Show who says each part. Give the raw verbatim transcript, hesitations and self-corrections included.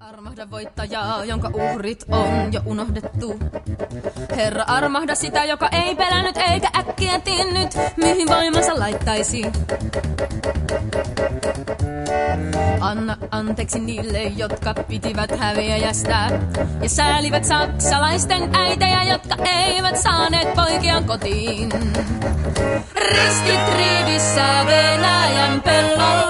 Speaker 1: Armahda voittajaa, jonka uhrit on jo unohdettu. Herra, armahda sitä, joka ei pelännyt eikä äkkiä tiennyt, mihin voimansa laittaisi. Anna anteeksi niille, jotka pitivät häviäjästä ja säälivät saksalaisten äitejä, jotka eivät saaneet poikiaan kotiin. Ristit rivissä Venäjän pellolla.